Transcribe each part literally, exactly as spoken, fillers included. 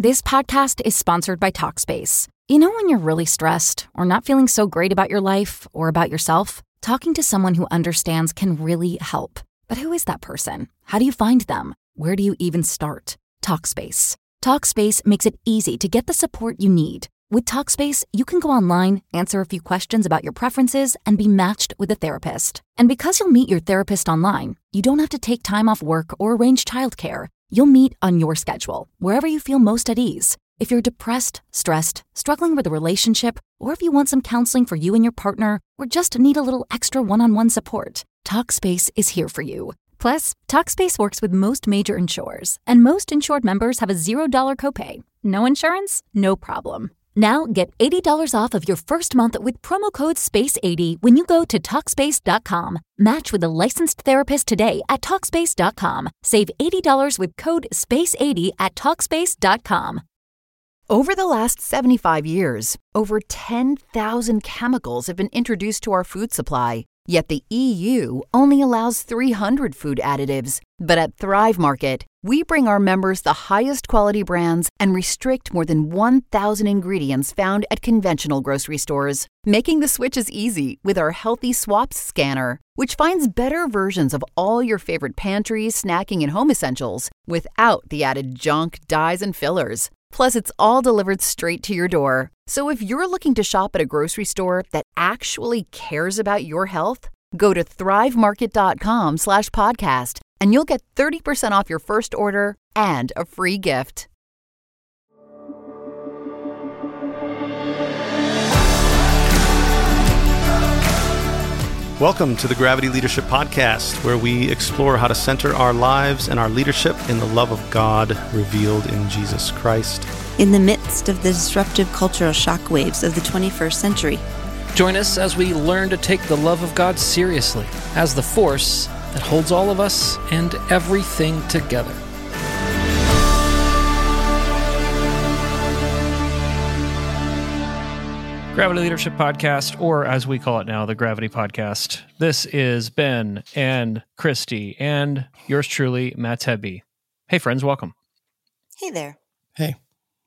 This podcast is sponsored by Talkspace. You know when you're really stressed or not feeling so great about your life or about yourself? Talking to someone who understands can really help. But who is that person? How do you find them? Where do you even start? Talkspace. Talkspace makes it easy to get the support you need. With Talkspace, you can go online, answer a few questions about your preferences, and be matched with a therapist. And because you'll meet your therapist online, you don't have to take time off work or arrange childcare. You'll meet on your schedule, wherever you feel most at ease. If you're depressed, stressed, struggling with a relationship, or if you want some counseling for you and your partner, or just need a little extra one-on-one support, Talkspace is here for you. Plus, Talkspace works with most major insurers, and most insured members have a zero dollar copay. No insurance? No problem. Now get eighty dollars off of your first month with promo code space eighty when you go to Talkspace dot com. Match with a licensed therapist today at Talkspace dot com. Save eighty dollars with code space eighty at Talkspace dot com. Over the last seventy-five years, over ten thousand chemicals have been introduced to our food supply. Yet the E U only allows three hundred food additives. But at Thrive Market, we bring our members the highest quality brands and restrict more than one thousand ingredients found at conventional grocery stores, making the switch as easy with our Healthy Swaps scanner, which finds better versions of all your favorite pantry, snacking, and home essentials without the added junk, dyes, and fillers. Plus, it's all delivered straight to your door. So if you're looking to shop at a grocery store that actually cares about your health, go to thrivemarket.com slash podcast and you'll get thirty percent off your first order and a free gift. Welcome to the Gravity Leadership Podcast, where we explore how to center our lives and our leadership in the love of God revealed in Jesus Christ. In the midst of the disruptive cultural shockwaves of the twenty-first century. Join us as we learn to take the love of God seriously as the force that holds all of us and everything together. Gravity Leadership Podcast, or as we call it now, the Gravity Podcast. This is Ben and Christy and yours truly, Matt Tebby. Hey, friends, welcome. Hey there. Hey.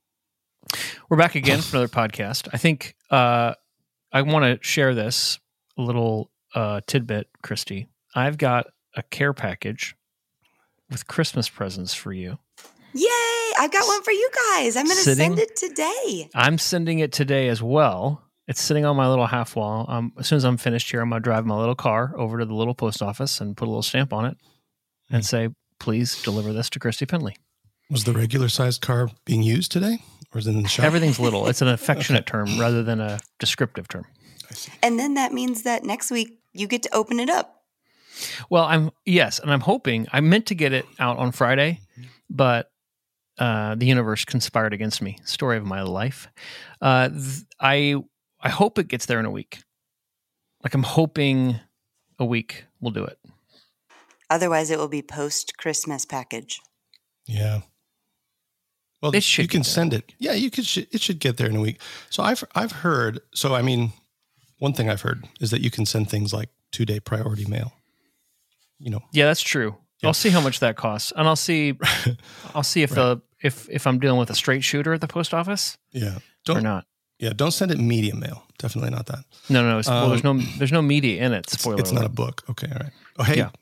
We're back again for another podcast. I think uh, I want to share this little uh, tidbit, Christy. I've got a care package with Christmas presents for you. Yay! I've got one for you guys. I'm going to send it today. I'm sending it today as well. It's sitting on my little half wall. Um, as soon as I'm finished here, I'm going to drive my little car over to the little post office and put a little stamp on it and say, please deliver this to Christy Penley. Was the regular sized car being used today? Or is it in the shop? Everything's little. It's an affectionate okay. term rather than a descriptive term. I see. And then that means that next week you get to open it up. Well, I'm yes, and I'm hoping, I meant to get it out on Friday, but uh, the universe conspired against me. Story of my life. Uh, th- I I hope it gets there in a week. Like I'm hoping a week will do it. Otherwise, it will be post-Christmas package. Yeah. Well, it should you can send it. Yeah, you could. It should get there in a week. So I've I've heard. So I mean, one thing I've heard is that you can send things like two day priority mail. You know. Yeah, that's true. Yeah. I'll see how much that costs, and I'll see. I'll see if right. the if if I'm dealing with a straight shooter at the post office. Yeah. Don't, or not. Yeah. Don't send it medium mail. Definitely not that. No, no. It's, um, well, there's no there's no media in it. Spoiler. It's, it's alert. not a book. Okay. All right. Oh, hey. Yeah.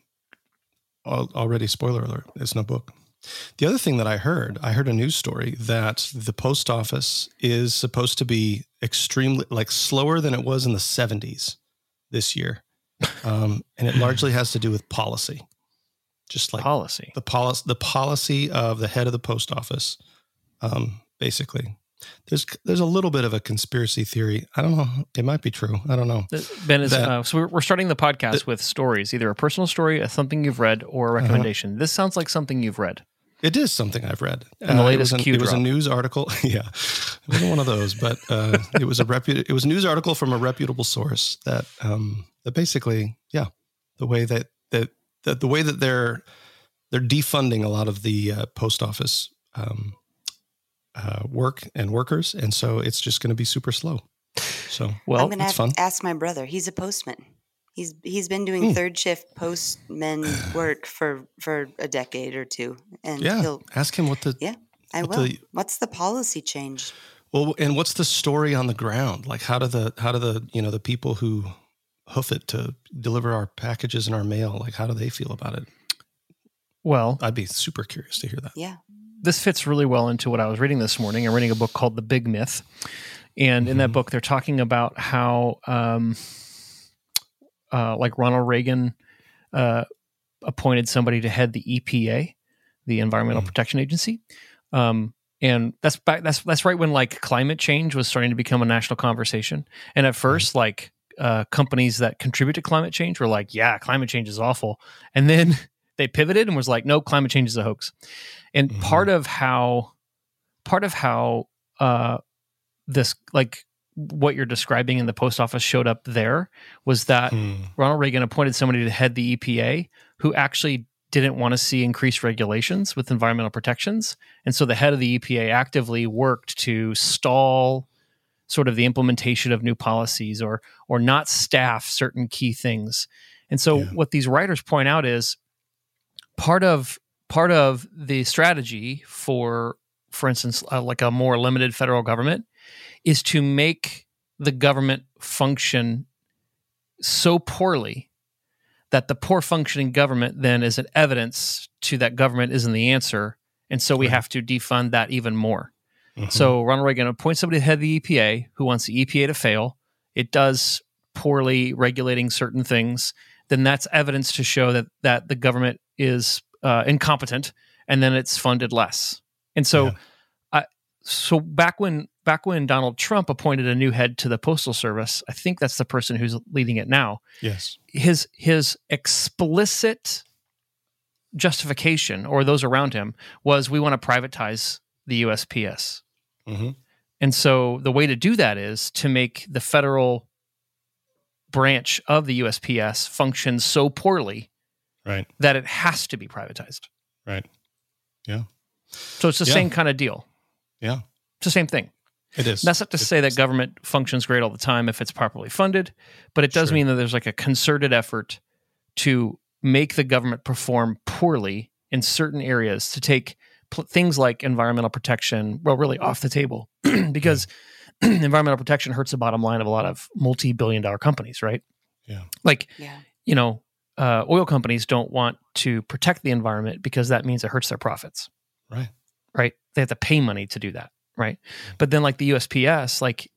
Already, spoiler alert. It's no book. The other thing that I heard, I heard a news story that the post office is supposed to be extremely, like slower than it was in the seventies this year. Um, and it largely has to do with policy. Just like policy, the policy, the policy of the head of the post office. Um, basically, there's there's a little bit of a conspiracy theory. I don't know. It might be true. I don't know. Ben is that, uh, so we're, we're starting the podcast that, with stories, either a personal story, a something you've read, or a recommendation. Uh-huh. This sounds like something you've read. It is something I've read. And the latest uh, it was, an, it was a news article. Yeah, it wasn't one of those, but uh, it was a repu- It was a news article from a reputable source that um, that basically, yeah, the way that that, that the way that they're they're defunding a lot of the uh, post office um, uh, work and workers, and so it's just going to be super slow. So, well, I'm going to ask my brother. He's a postman. He's he's been doing mm. third shift postman work for, for a decade or two, and yeah, he'll ask him what the yeah I What will. the- What's the policy change? Well, and what's the story on the ground? Like, how do the how do the you know the people who hoof it to deliver our packages and our mail, like, how do they feel about it? Well, I'd be super curious to hear that. Yeah. this fits really well into what I was reading this morning. I'm reading a book called The Big Myth. And mm-hmm. in that book, they're talking about how, um, uh, like Ronald Reagan uh, appointed somebody to head the E P A, the Environmental mm-hmm. Protection Agency. Um, and that's back, that's that's right when like climate change was starting to become a national conversation. And at first, mm-hmm. like uh, companies that contribute to climate change were like, yeah, climate change is awful. And then they pivoted and was like, no, climate change is a hoax. And mm-hmm. part of how, part of how uh, this, like what you're describing in the post office showed up there was that hmm. Ronald Reagan appointed somebody to head the E P A who actually didn't want to see increased regulations with environmental protections. And so the head of the E P A actively worked to stall sort of the implementation of new policies or, or not staff certain key things. And so yeah. what these writers point out is, Part of part of the strategy for, for instance, uh, like a more limited federal government, is to make the government function so poorly that the poor functioning government then is an evidence to that government isn't the answer, and so we right. have to defund that even more. Mm-hmm. So Ronald Reagan appoints somebody to head the E P A who wants the E P A to fail. It does poorly regulating certain things. Then that's evidence to show that that the government is uh, incompetent, and then it's funded less. And so, yeah. I, so back when back when Donald Trump appointed a new head to the Postal Service, I think that's the person who's leading it now. Yes, his his explicit justification, or those around him, was we want to privatize the U S P S. Mm-hmm. And so the way to do that is to make the federal branch of the U S P S function so poorly right. that it has to be privatized. Right. Yeah. So it's the yeah. same kind of deal. Yeah. It's the same thing. It is. That's not to it say is. that government functions great all the time if it's properly funded, but it does sure. mean that there's like a concerted effort to make the government perform poorly in certain areas, to take pl- things like environmental protection, well, really off the table because yeah. environmental protection hurts the bottom line of a lot of multi-billion dollar companies, right? Yeah. Like, yeah. you know, uh, oil companies don't want to protect the environment because that means it hurts their profits. Right. Right. They have to pay money to do that. Right. Mm-hmm. But then like the U S P S, like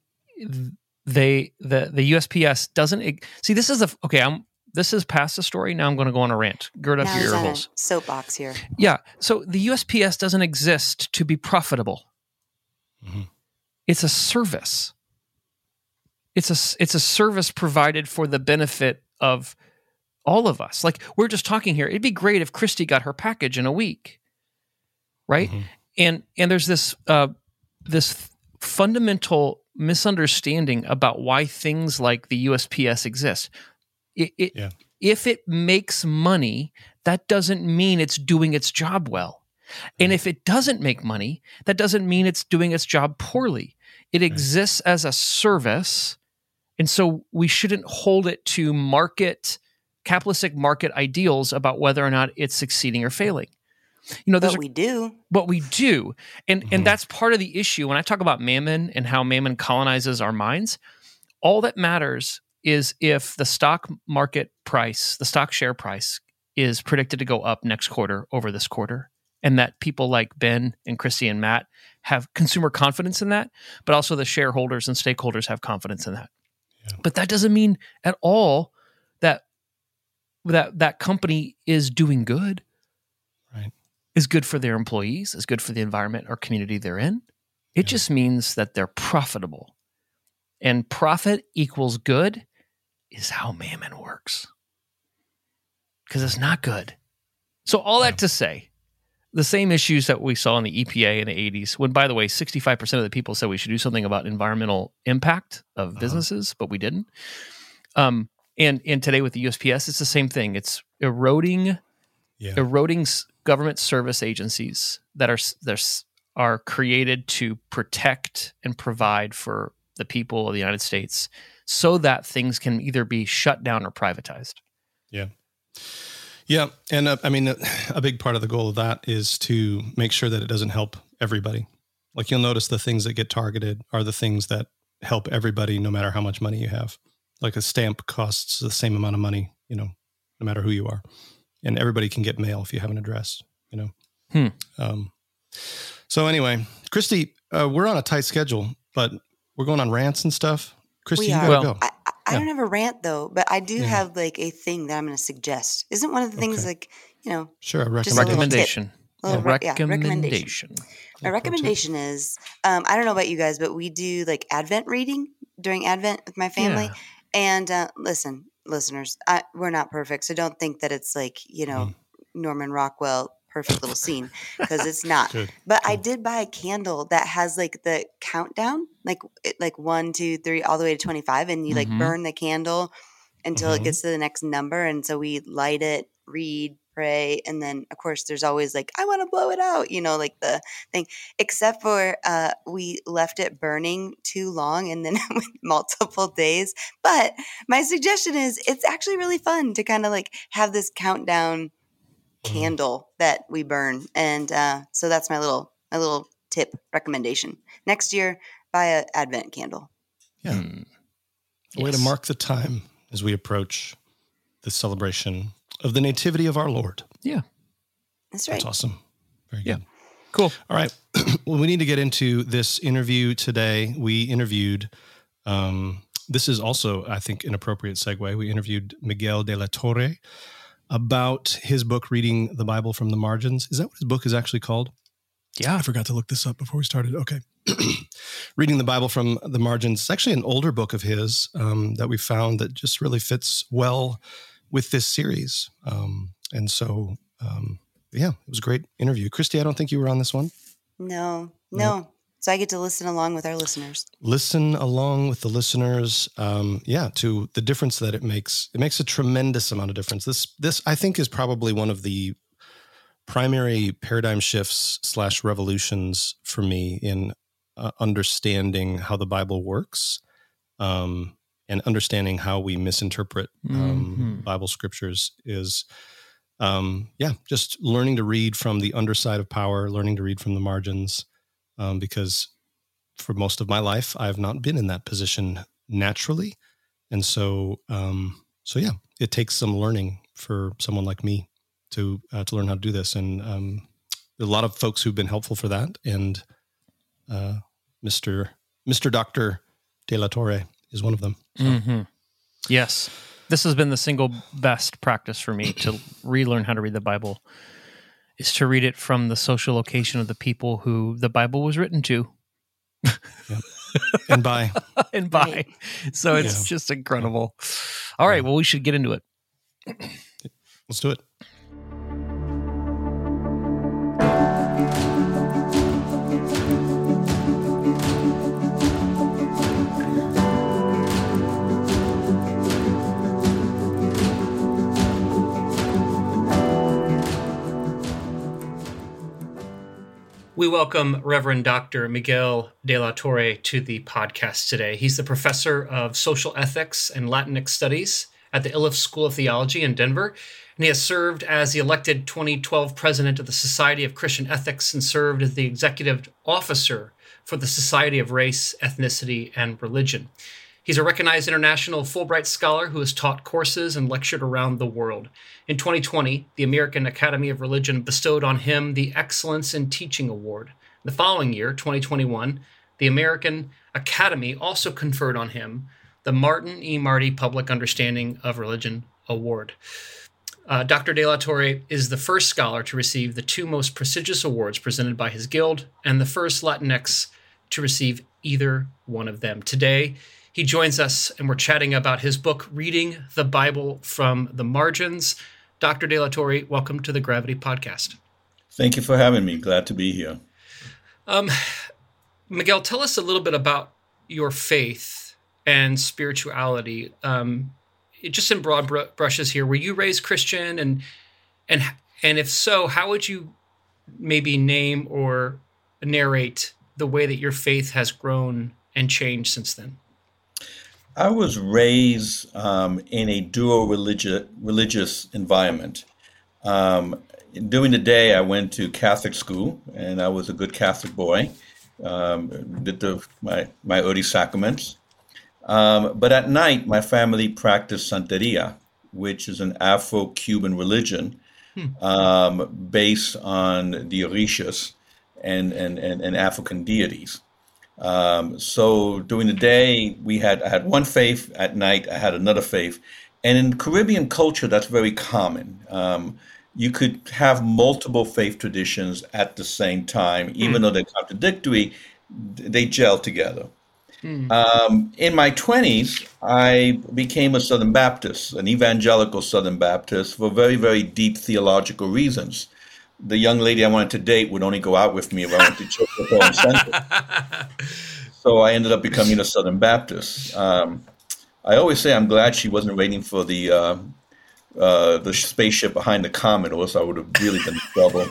they, the, the U S P S doesn't, see, this is a, okay, I'm, this is past the story. Now I'm going to go on a rant. Gird up now your ear on holes. A soapbox here. Yeah. So the U S P S doesn't exist to be profitable. Mm-hmm. It's a service. It's a, it's a service provided for the benefit of all of us. Like we're just talking here. It'd be great if Christy got her package in a week. Right. Mm-hmm. And, and there's this, uh, this fundamental misunderstanding about why things like the U S P S exist. It, it, yeah. If it makes money, that doesn't mean it's doing its job well. And if it doesn't make money, that doesn't mean it's doing its job poorly. It exists as a service, and so we shouldn't hold it to market, capitalistic market ideals about whether or not it's succeeding or failing. You know, but a, we do. But we do. And Mm-hmm. and that's part of the issue. When I talk about mammon and how mammon colonizes our minds, all that matters is if the stock market price, the stock share price, is predicted to go up next quarter over this quarter, and that people like Ben and Christy and Matt have consumer confidence in that, but also the shareholders and stakeholders have confidence in that. Yeah. But that doesn't mean at all that that that company is doing good, right? Is good for their employees, is good for the environment or community they're in. It yeah. just means that they're profitable. And profit equals good is how mammon works. Because it's not good. So all that to say, the same issues that we saw in the E P A in the eighties, when, by the way, sixty-five percent of the people said we should do something about environmental impact of uh-huh. businesses, but we didn't. Um, and, and today with the U S P S, it's the same thing. It's eroding, yeah. eroding government service agencies that are, are created to protect and provide for the people of the United States so that things can either be shut down or privatized. Yeah. Yeah. And uh, I mean, a, a big part of the goal of that is to make sure that it doesn't help everybody. Like you'll notice the things that get targeted are the things that help everybody, no matter how much money you have. Like a stamp costs the same amount of money, you know, no matter who you are. And everybody can get mail if you have an address, you know. Hmm. Um, so anyway, Christy, uh, we're on a tight schedule, but we're going on rants and stuff. Christy, We you are. gotta Well, go. I, I, I Yeah. don't have a rant though, but I do Yeah. have like a thing that I'm going to suggest. Isn't one of the things Okay. like, you know, Sure, a Just a little recommendation. Recommendation. a little A re- yeah, recommendation. my recommendation is, um, I don't know about you guys, but we do like Advent reading during Advent with my family. Yeah. And uh, listen, listeners, I, we're not perfect. So don't think that it's like, you know, Mm-hmm. Norman Rockwell, perfect little scene, because it's not. Good. But I did buy a candle that has like the countdown, like it, like one, two, three, all the way to twenty-five, and you like Mhm. burn the candle until Mhm. it gets to the next number. And so we light it, read, pray, and then of course there's always like, I want to blow it out, you know, like the thing. Except for uh, we left it burning too long, and then with multiple days. But my suggestion is, it's actually really fun to kind of like have this countdown candle that we burn, and uh, so that's my little my little tip recommendation. Next year, buy a Advent candle. Yeah. Mm. A way to Yes. mark the time as we approach the celebration of the nativity of our Lord. Yeah. That's right. That's awesome. Very Yeah. good. Cool. All right. Well, we need to get into this interview today. We interviewed, um, this is also, I think, an appropriate segue. We interviewed Miguel de la Torre about his book, Reading the Bible from the Margins. Is that what his book is actually called? Yeah. I forgot to look this up before we started. Okay. Reading the Bible from the Margins. It's actually an older book of his um, that we found that just really fits well with this series. Um, and so, um, yeah, it was a great interview. Christy, I don't think you were on this one. No, no. So I get to listen along with our listeners. Listen along with the listeners. Um, yeah, to the difference that it makes. It makes a tremendous amount of difference. This, this I think, is probably one of the primary paradigm shifts slash revolutions for me in uh, understanding how the Bible works, um, and understanding how we misinterpret um, Mhm. Bible scriptures is, um, yeah, just learning to read from the underside of power, learning to read from the margins, um, because for most of my life, I have not been in that position naturally. And so, um, so yeah, it takes some learning for someone like me to, uh, to learn how to do this. And, um, there are a lot of folks who've been helpful for that. And, uh, Mister Mister Doctor De La Torre is one of them. So, Mhm. Yes. This has been the single best practice for me to relearn how to read the Bible, is to read it from the social location of the people who the Bible was written to. and by, and by. Right. So it's Yeah. just incredible. All right. Well, we should get into it. let's do it. We welcome Reverend Doctor Miguel de la Torre to the podcast today. He's the professor of social ethics and Latinx studies at the Iliff School of Theology in Denver, and he has served as the elected twenty twelve president of the Society of Christian Ethics and served as the executive officer for the Society of Race, Ethnicity, and Religion. He's a recognized international Fulbright scholar who has taught courses and lectured around the world. In twenty twenty, the American Academy of Religion bestowed on him the Excellence in Teaching Award. The following year, twenty twenty-one, the American Academy also conferred on him the Martin E. Marty Public Understanding of Religion Award. Uh, Doctor De La Torre is the first scholar to receive the two most prestigious awards presented by his guild, and the first Latinx to receive either one of them. Today, he joins us, and we're chatting about his book, Reading the Bible from the Margins. Doctor De La Torre, welcome to the Gravity Podcast. Thank you for having me. Glad to be here. Um, Miguel, tell us a little bit about your faith and spirituality. Um, just in broad br- brushes here, were you raised Christian? And and and if so, how would you maybe name or narrate the way that your faith has grown and changed since then? I was raised um, in a dual religious religious environment. Um, during the day, I went to Catholic school, and I was a good Catholic boy. Um, did the, my my early sacraments. Um, but at night, my family practiced Santeria, which is an Afro-Cuban religion um, based on the Orishas and, and, and, and African deities. Um, so during the day, we had I had one faith. At night, I had another faith. And in Caribbean culture, that's very common. Um, you could have multiple faith traditions at the same time, even mm. though they're contradictory, they gel together. Mm. Um, in my twenties, I became a Southern Baptist, an evangelical Southern Baptist, for very, very deep theological reasons. The young lady I wanted to date would only go out with me if I went to church with her in Central. So I ended up becoming a Southern Baptist. Um, I always say I'm glad she wasn't waiting for the uh, uh, the spaceship behind the comet, or else I would have really been in trouble.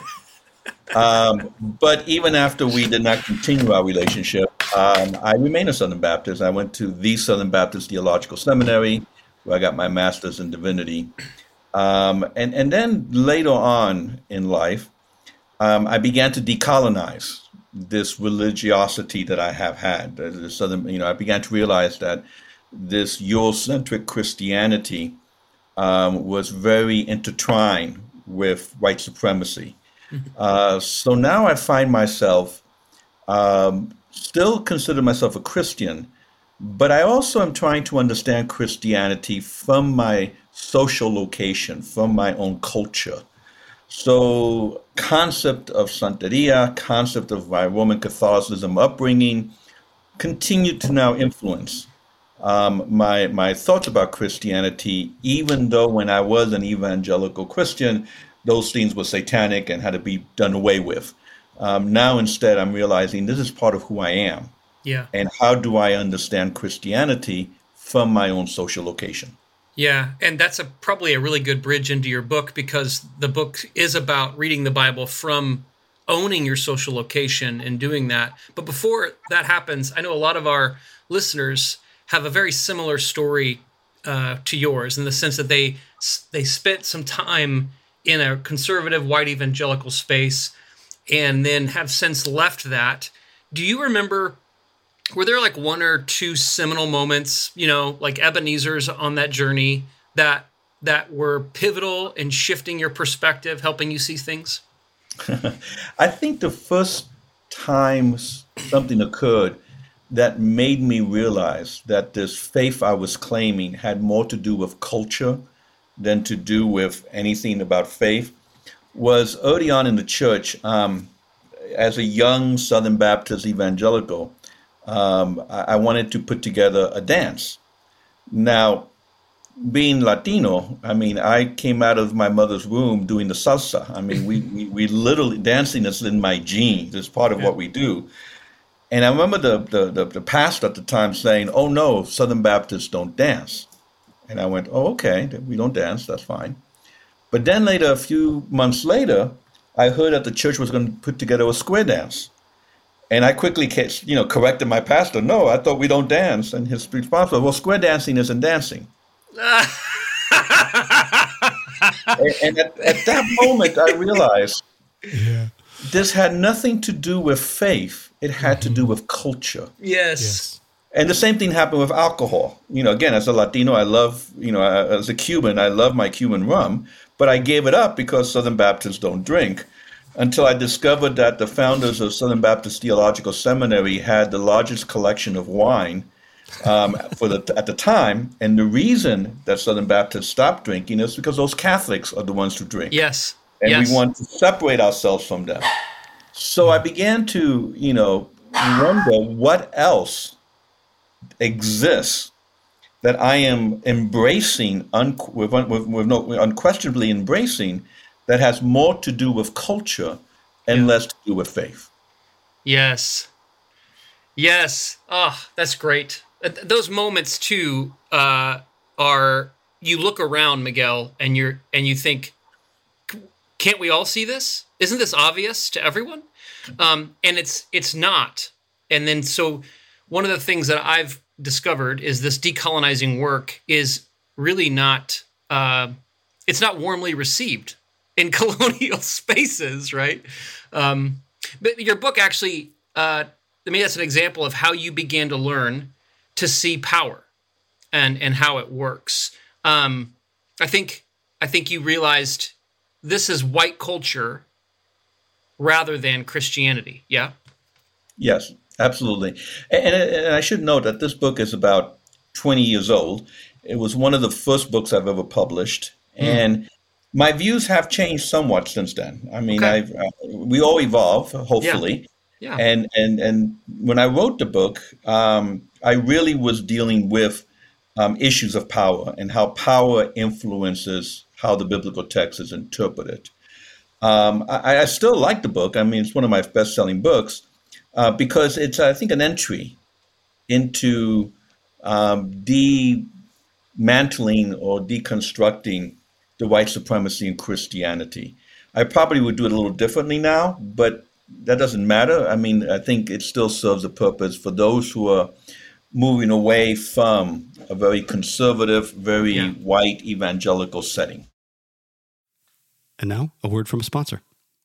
Um, but even after we did not continue our relationship, um, I remained a Southern Baptist. I went to the Southern Baptist Theological Seminary, where I got my master's in divinity. Um, and, and then later on in life, um, I began to decolonize this religiosity that I have had. The Southern, you know, I began to realize that this Eurocentric Christianity um, was very intertwined with white supremacy. Uh, so now I find myself um, still consider myself a Christian, but I also am trying to understand Christianity from my social location, from my own culture. So concept of Santeria, concept of my Roman Catholicism upbringing continued to now influence um, my my thoughts about Christianity, even though when I was an evangelical Christian, those things were satanic and had to be done away with. Um, now, instead, I'm realizing this is part of who I am. Yeah. And how do I understand Christianity from my own social location? Yeah, and that's a probably a really good bridge into your book, because the book is about reading the Bible from owning your social location and doing that. But before that happens, I know a lot of our listeners have a very similar story uh, to yours, in the sense that they they spent some time in a conservative white evangelical space and then have since left that. Do you remember, were there like one or two seminal moments, you know, like Ebenezer's on that journey, that that were pivotal in shifting your perspective, helping you see things? I think the first time something occurred that made me realize that this faith I was claiming had more to do with culture than to do with anything about faith was early on in the church. Um, as a young Southern Baptist evangelical, um, I, I wanted to put together a dance. Now, being Latino, I mean, I came out of my mother's womb doing the salsa. I mean, we, we, we literally, dancing is in my genes. It's part of yeah. what we do. And I remember the, the, the, the pastor at the time saying, oh no, Southern Baptists don't dance. And I went, oh, okay, we don't dance, that's fine. But then later, a few months later, I heard that the church was going to put together a square dance. And I quickly, you know, corrected my pastor, no, I thought we don't dance. And his response was, well, square dancing isn't dancing. and and at, at that moment, I realized yeah. this had nothing to do with faith. It had mm-hmm. to do with culture. Yes. yes. And the same thing happened with alcohol. You know, again, as a Latino, I love, you know, as a Cuban, I love my Cuban rum, but I gave it up because Southern Baptists don't drink, until I discovered that the founders of Southern Baptist Theological Seminary had the largest collection of wine um, for the at the time. And the reason that Southern Baptists stopped drinking is because those Catholics are the ones who drink. Yes. And yes. we want to separate ourselves from them. So I began to, you know, wonder what else exists that I am embracing, un- with, with, with no, unquestionably embracing, that has more to do with culture and yeah. less to do with faith. Yes. Yes. Oh, that's great. Those moments too uh, are, you look around, Miguel, and you're and you think, can't we all see this? Isn't this obvious to everyone? Um, and it's it's not. And then so one of the things that I've discovered is this decolonizing work is really not, uh, it's not warmly received in colonial spaces, right? Um, but your book actually, uh, I mean, that's an example of how you began to learn to see power and and how it works. Um, I think I think you realized this is white culture rather than Christianity. Yeah. Yes, absolutely. And, and I should note that this book is about twenty years old. It was one of the first books I've ever published, mm. and my views have changed somewhat since then. I mean, okay. I've, uh, we all evolve, hopefully. Yeah. yeah. And and and when I wrote the book, um, I really was dealing with um, issues of power and how power influences how the biblical text is interpreted. Um, I, I still like the book. I mean, it's one of my best-selling books uh, because it's, I think, an entry into um, dismantling or deconstructing the white supremacy in Christianity. I probably would do it a little differently now, but that doesn't matter. I mean, I think it still serves a purpose for those who are moving away from a very conservative, very yeah. white evangelical setting. And now, a word from a sponsor.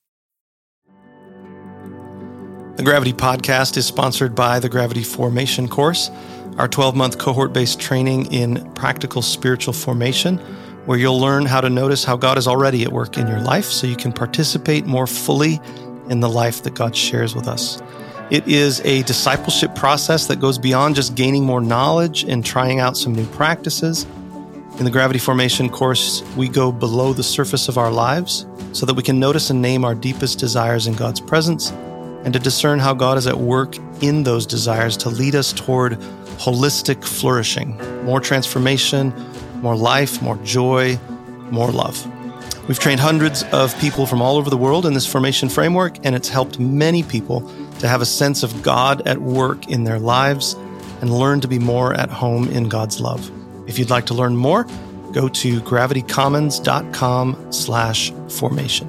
The Gravity Podcast is sponsored by the Gravity Formation course, our twelve-month cohort-based training in practical spiritual formation, where you'll learn how to notice how God is already at work in your life so you can participate more fully in the life that God shares with us. It is a discipleship process that goes beyond just gaining more knowledge and trying out some new practices. In the Gravity Formation course, we go below the surface of our lives so that we can notice and name our deepest desires in God's presence and to discern how God is at work in those desires to lead us toward holistic flourishing, more transformation, more life, more joy, more love. We've trained hundreds of people from all over the world in this formation framework, and it's helped many people to have a sense of God at work in their lives and learn to be more at home in God's love. If you'd like to learn more, go to gravitycommons.com slash formation.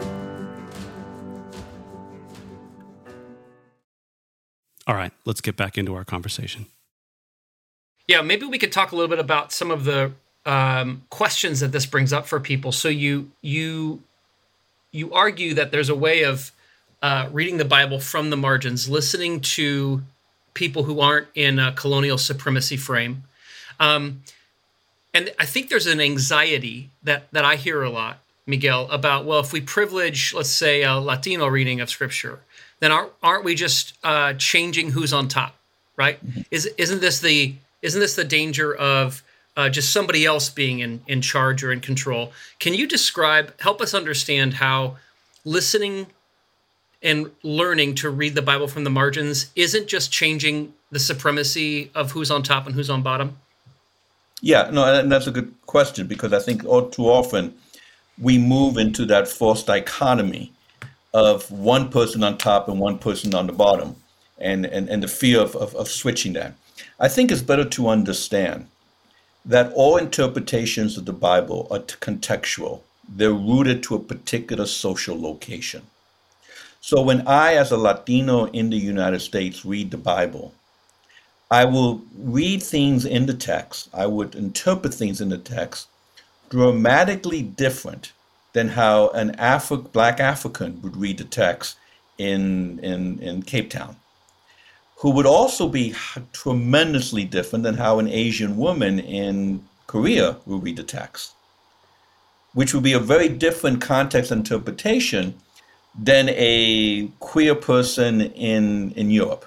All right, let's get back into our conversation. Yeah, maybe we could talk a little bit about some of the um, questions that this brings up for people. So you you you argue that there's a way of uh, reading the Bible from the margins, listening to people who aren't in a colonial supremacy frame. Um, and I think there's an anxiety that, that I hear a lot, Miguel, about, well, if we privilege, let's say, a Latino reading of Scripture, then aren't, aren't we just uh, changing who's on top, right? Mm-hmm. Is, isn't this the isn't this the danger of uh, just somebody else being in, in charge or in control? Can you describe, help us understand how listening and learning to read the Bible from the margins isn't just changing the supremacy of who's on top and who's on bottom? Yeah, no, and that's a good question, because I think all too often we move into that false dichotomy of one person on top and one person on the bottom, and, and, and the fear of, of, of switching that. I think it's better to understand that all interpretations of the Bible are contextual. They're rooted to a particular social location. So when I, as a Latino in the United States, read the Bible, I will read things in the text, I would interpret things in the text dramatically different than how an Afri- Black African would read the text in, in, in Cape Town, who would also be tremendously different than how an Asian woman in Korea would read the text, which would be a very different context interpretation than a queer person in, in Europe.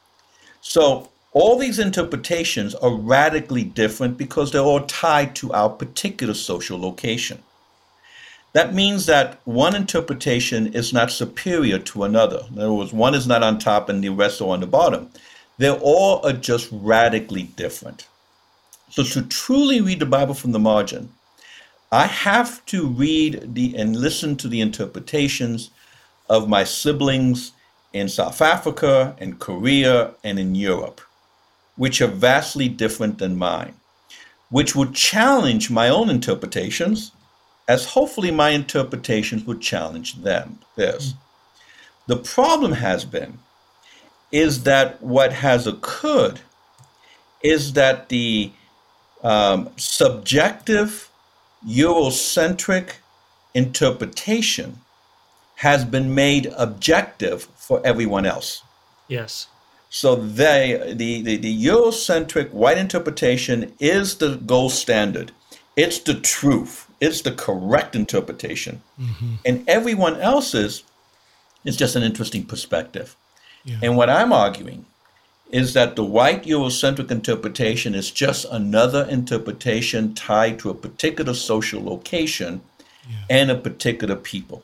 So all these interpretations are radically different because they're all tied to our particular social location. That means that one interpretation is not superior to another. In other words, one is not on top and the rest are on the bottom. They all are just radically different. So to truly read the Bible from the margin, I have to read the and listen to the interpretations of my siblings in South Africa, in Korea, and in Europe, which are vastly different than mine, which would challenge my own interpretations, as hopefully my interpretations would challenge them, theirs. The problem has been, is that what has occurred is that the um, subjective, Eurocentric interpretation has been made objective for everyone else. Yes. So they, the, the, the Eurocentric white interpretation is the gold standard. It's the truth. It's the correct interpretation. Mm-hmm. And everyone else's is just an interesting perspective. Yeah. And what I'm arguing is that the white Eurocentric interpretation is just another interpretation tied to a particular social location yeah. and a particular people.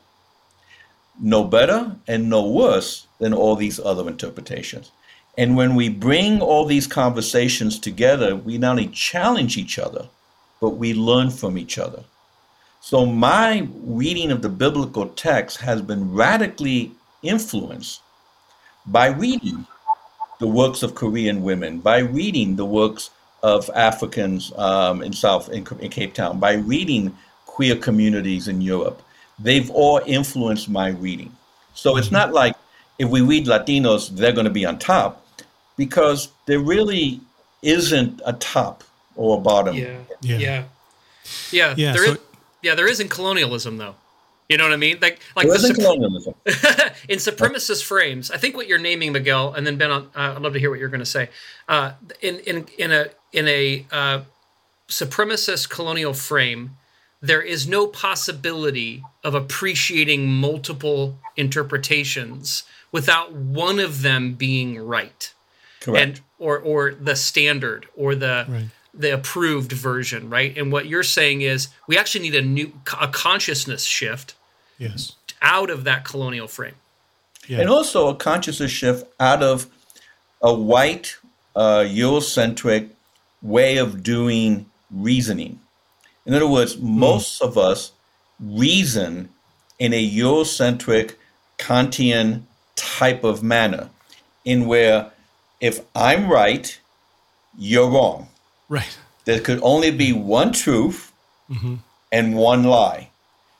No better and no worse than all these other interpretations. And when we bring all these conversations together, we not only challenge each other, but we learn from each other. So my reading of the biblical text has been radically influenced by reading the works of Korean women, by reading the works of Africans um, in South in, in Cape Town, by reading queer communities in Europe. They've all influenced my reading. So it's not like if we read Latinos, they're going to be on top, because there really isn't a top or a bottom. Yeah, yeah, yeah. Yeah, yeah there so- is, yeah, there isn't colonialism, though. You know what I mean? Like, like there the isn't supre- colonialism. in supremacist frames. I think what you're naming, Miguel, and then Ben, uh, I'd love to hear what you're going to say. Uh, in in in a in a uh, supremacist colonial frame, there is no possibility of appreciating multiple interpretations without one of them being right. Correct. And or or the standard or the right. the approved version, right? And what you're saying is we actually need a new a consciousness shift yes. out of that colonial frame. Yeah. And also a consciousness shift out of a white uh, Eurocentric way of doing reasoning. In other words, mm. most of us reason in a Eurocentric Kantian type of manner, in where if I'm right, you're wrong. Right. There could only be one truth mm-hmm. and one lie.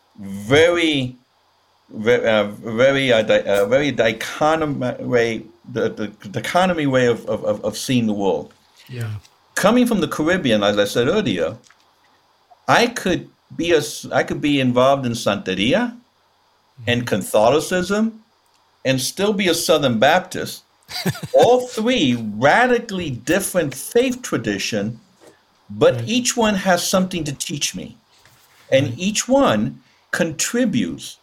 Very, very, uh, very, uh, di- uh, very dichotomy way, the, the dichotomy way of, of, of seeing the world. Yeah. Coming from the Caribbean, as I said earlier, I could be a, I could be involved in Santeria mm-hmm. and Catholicism, and still be a Southern Baptist. All three radically different faith tradition, but right. each one has something to teach me. And right. each one contributes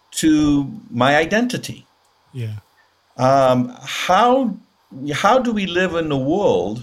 to my identity. Yeah. Um, how, how do we live in a world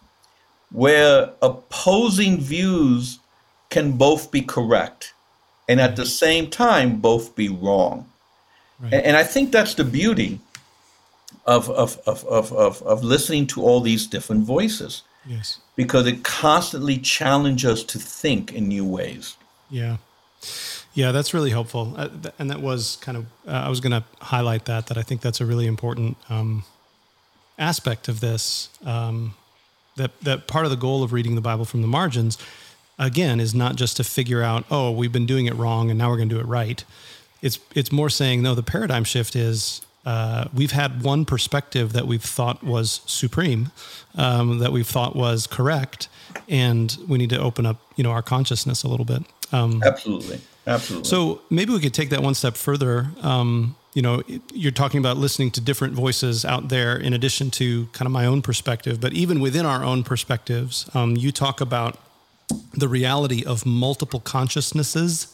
where opposing views can both be correct and at right. the same time both be wrong? Right. And, and I think that's the beauty Of, of of of of of listening to all these different voices. Yes. Because it constantly challenges us to think in new ways. Yeah. Yeah, that's really helpful. Uh, th- and that was kind of, uh, I was going to highlight that, that I think that's a really important um, aspect of this, um, that, that part of the goal of reading the Bible from the margins, again, is not just to figure out, oh, we've been doing it wrong and now we're going to do it right. It's, it's more saying, no, the paradigm shift is, Uh, we've had one perspective that we've thought was supreme, um, that we've thought was correct, and we need to open up, you know, our consciousness a little bit. Um, absolutely, absolutely. So maybe we could take that one step further. Um, you know, you're talking about listening to different voices out there, in addition to kind of my own perspective, but even within our own perspectives, um, you talk about the reality of multiple consciousnesses.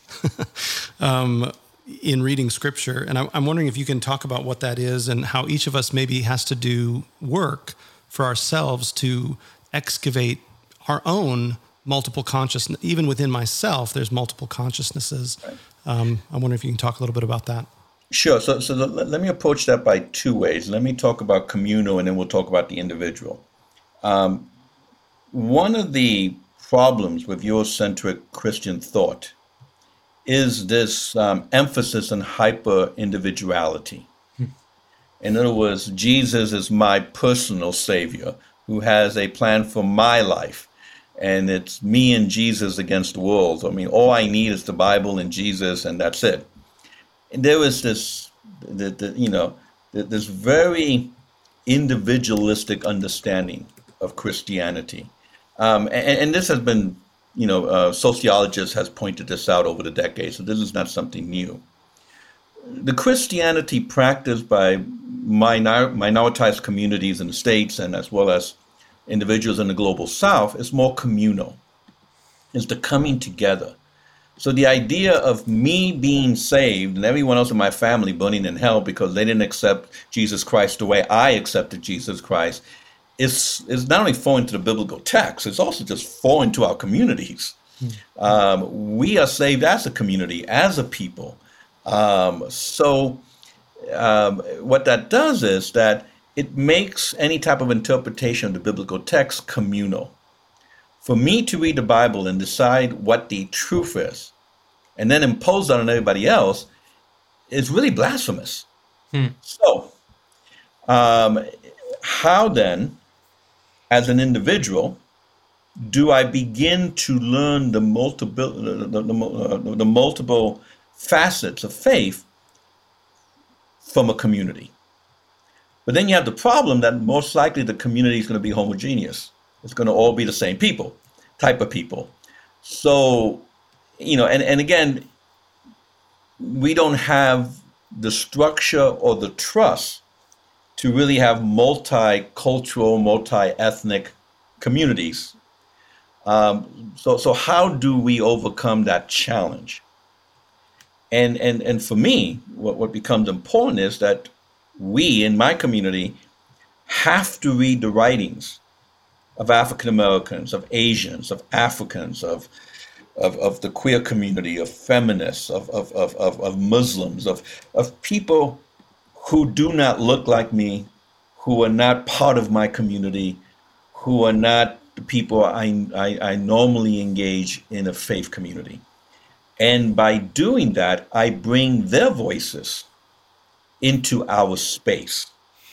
um, in reading scripture. And I'm wondering if you can talk about what that is and how each of us maybe has to do work for ourselves to excavate our own multiple consciousness. Even within myself, there's multiple consciousnesses. Right. Um, I wonder if you can talk a little bit about that. Sure. So, so the, let me approach that by two ways. Let me talk about communal, and then we'll talk about the individual. Um, one of the problems with Eurocentric Christian thought is this um, emphasis on hyper-individuality. Hmm. In other words, Jesus is my personal savior who has a plan for my life, and it's me and Jesus against the world. I mean, all I need is the Bible and Jesus, and that's it. And there is this, the, the, you know, this very individualistic understanding of Christianity. Um, and, and this has been you know, uh, sociologists has pointed this out over the decades, so this is not something new. The Christianity practiced by minor, minoritized communities in the States and as well as individuals in the global South is more communal. It's the coming together. So the idea of me being saved and everyone else in my family burning in hell because they didn't accept Jesus Christ the way I accepted Jesus Christ is, is not only foreign to the biblical text, it's also just foreign to our communities. Mm-hmm. Um, we are saved as a community, as a people. Um, so um, what that does is that it makes any type of interpretation of the biblical text communal. For me to read the Bible and decide what the truth is, and then impose that on everybody else, is really blasphemous. Hmm. So, um, how then, as an individual, do I begin to learn the multiple, the, the, the, uh, the multiple facets of faith from a community? But then you have the problem that most likely the community is going to be homogeneous. It's going to all be the same people, type of people. So, you know, and, and again, we don't have the structure or the trust to really have multicultural, multi-ethnic communities. Um, so, so how do we overcome that challenge? And and and for me, what, what becomes important is that we in my community have to read the writings of African Americans, of Asians, of Africans, of of, of the queer community, of feminists, of of, of, of of Muslims, of of people who do not look like me, who are not part of my community, who are not the people I I, I normally engage in a faith community. And by doing that, I bring their voices into our space.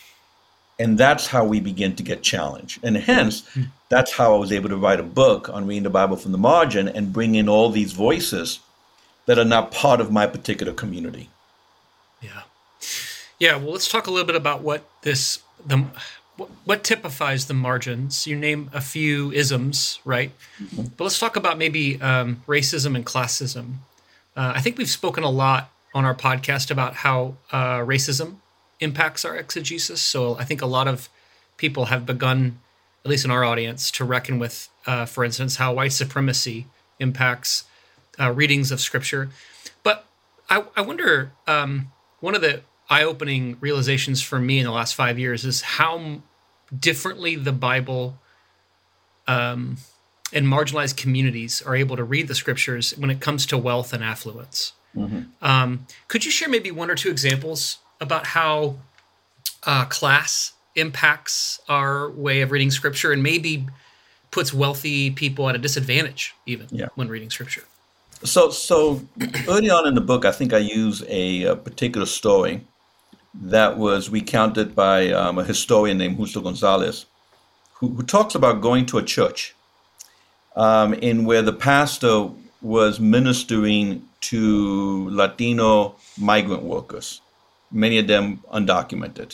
And that's how we begin to get challenged. And hence, that's how I was able to write a book on reading the Bible from the margin and bring in all these voices that are not part of my particular community. Yeah. Yeah, well, let's talk a little bit about what this, the what, what typifies the margins. You name a few isms, right? Mm-hmm. But let's talk about maybe um, racism and classism. Uh, I think we've spoken a lot on our podcast about how uh, racism impacts our exegesis. So I think a lot of people have begun, at least in our audience, to reckon with, uh, for instance, how white supremacy impacts uh, readings of Scripture. But I, I wonder, um, one of the eye-opening realizations for me in the last five years is how differently the Bible um, and marginalized communities are able to read the Scriptures when it comes to wealth and affluence. Mm-hmm. Um, could you share maybe one or two examples about how uh, class impacts our way of reading Scripture and maybe puts wealthy people at a disadvantage even yeah. when reading Scripture? So, so early on in the book, I think I use a, a particular story that was recounted by um, a historian named Justo Gonzalez, who, who talks about going to a church um, in where the pastor was ministering to Latino migrant workers, many of them undocumented.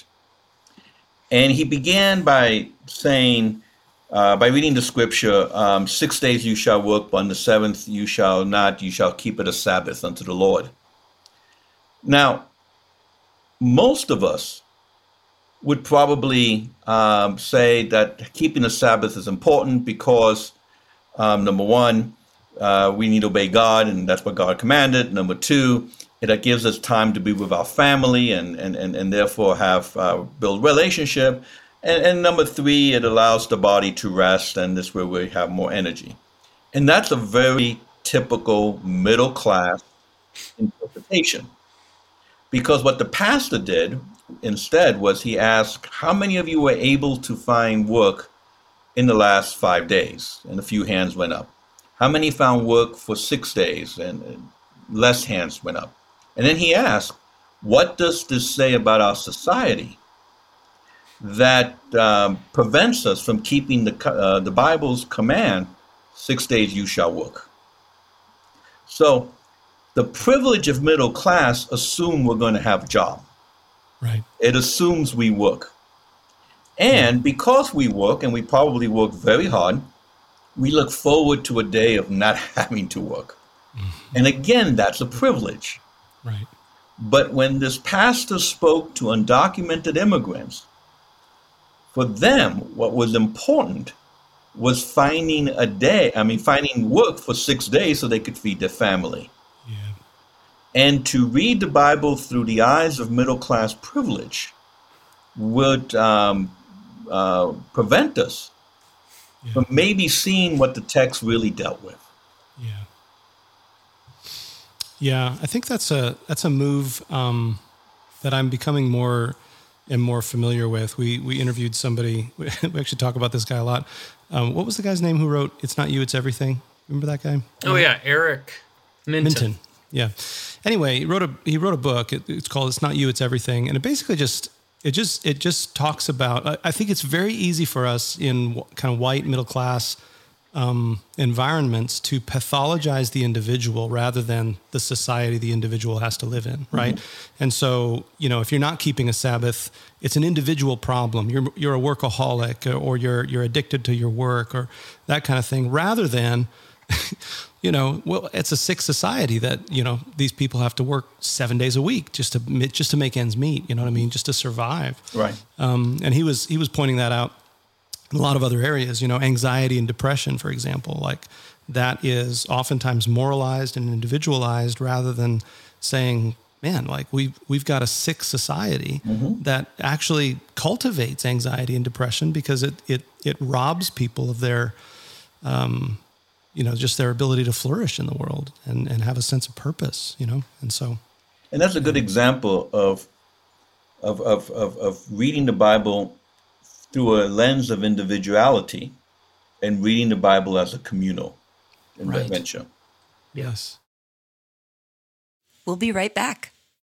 And he began by saying, uh, by reading the scripture, um, six days you shall work, but on the seventh you shall not, you shall keep it a Sabbath unto the Lord. Now, most of us would probably um, say that keeping the Sabbath is important because, um, number one, uh, we need to obey God, and that's what God commanded. Number two, it gives us time to be with our family and and and, and therefore have uh, build relationship. And, and number three, it allows the body to rest, and this way we have more energy. And that's a very typical middle class interpretation. Because what the pastor did instead was he asked, how many of you were able to find work in the last five days? And a few hands went up. How many found work for six days? And less hands went up. And then he asked, what does this say about our society that um, prevents us from keeping the, uh, the Bible's command, six days you shall work? So the privilege of middle class assume we're going to have a job. Right. It assumes we work. And because we work, and we probably work very hard, we look forward to a day of not having to work. Mm-hmm. And again, that's a privilege. Right. But when this pastor spoke to undocumented immigrants, for them, what was important was finding a day, I mean, finding work for six days so they could feed their family. Yeah. And to read the Bible through the eyes of middle-class privilege would um, uh, prevent us yeah. from maybe seeing what the text really dealt with. Yeah. Yeah, I think that's a that's a move um, that I'm becoming more and more familiar with. We we interviewed somebody. We actually talk about this guy a lot. Um, what was the guy's name who wrote "It's Not You, It's Everything"? Remember that guy? Oh yeah, Eric Minton. Minton. Yeah. Anyway, he wrote a he wrote a book. It, it's called "It's Not You, It's Everything," and it basically just it just it just talks about. I, I think it's very easy for us in kind of white middle class Um, environments to pathologize the individual rather than the society the individual has to live in, right? Mm-hmm. And so, you know, if you're not keeping a Sabbath, it's an individual problem. You're you're a workaholic, or you're you're addicted to your work, or that kind of thing. Rather than, you know, well, it's a sick society that, you know, these people have to work seven days a week just to just to make ends meet. You know what I mean? Just to survive. Right. Um, and he was he was pointing that out. A lot of other areas, you know, anxiety and depression, for example, like that is oftentimes moralized and individualized rather than saying, man, like we've, we've got a sick society mm-hmm. that actually cultivates anxiety and depression because it, it, it robs people of their, um, you know, just their ability to flourish in the world and, and have a sense of purpose, you know? And so. And that's a good example of, of, of, of, of reading the Bible through a lens of individuality and reading the Bible as a communal adventure. Right. Yes. We'll be right back.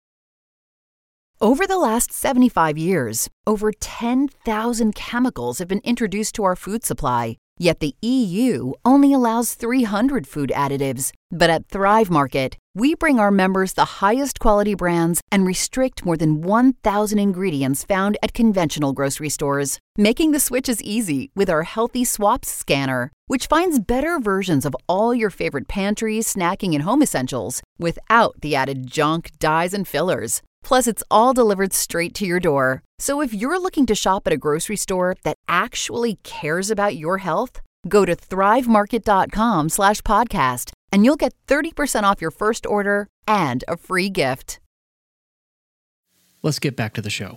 Over the last seventy-five years, over ten thousand chemicals have been introduced to our food supply, yet the E U only allows three hundred food additives. But at Thrive Market, we bring our members the highest quality brands and restrict more than one thousand ingredients found at conventional grocery stores, making the switch as easy with our Healthy Swaps scanner, which finds better versions of all your favorite pantry, snacking, and home essentials without the added junk, dyes, and fillers. Plus, it's all delivered straight to your door. So if you're looking to shop at a grocery store that actually cares about your health, go to thrivemarket.com slash podcast and you'll get thirty percent off your first order and a free gift. Let's get back to the show.